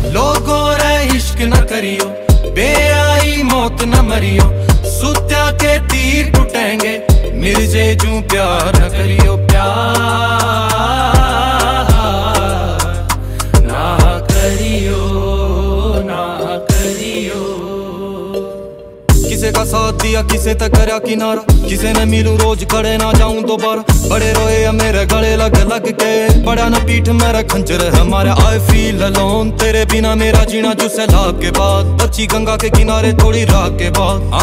लोगों रे इश्क न करियो, बेआई मौत न मरियो, सुत्या के तीर टूटेंगे, मिर्जे जू प्यार न करियो, प्यार ना करियो, ना करियो। किसे का साथ दिया किसे तक करया किनारा, किसे ने मिलूं रोज खड़े ना जाऊं दोबारा, बड़े रोए या मेरे गले लग लग के, पड़ा न पीठ मेरा खंजर है हमारा। आई फील अलोन, तेरे बिना मेरा जीना जो सैलाब के बाद, बच्ची गंगा के किनारे थोड़ी रात के बाद।